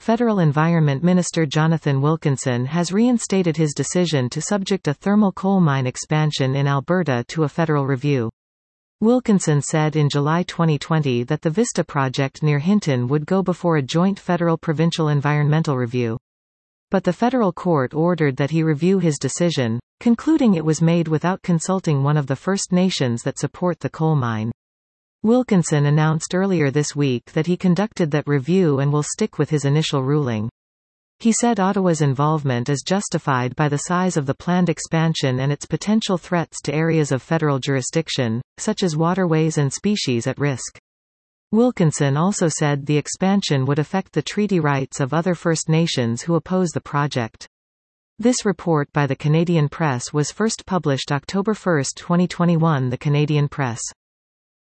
Federal Environment Minister Jonathan Wilkinson has reinstated his decision to subject a thermal coal mine expansion in Alberta to a federal review. Wilkinson said in July 2020 that the Vista project near Hinton would go before a joint federal-provincial environmental review. But the federal court ordered that he review his decision, concluding it was made without consulting one of the First Nations that support the coal mine. Wilkinson announced earlier this week that he conducted that review and will stick with his initial ruling. He said Ottawa's involvement is justified by the size of the planned expansion and its potential threats to areas of federal jurisdiction, such as waterways and species at risk. Wilkinson also said the expansion would affect the treaty rights of other First Nations who oppose the project. This report by the Canadian Press was first published October 1, 2021. The Canadian Press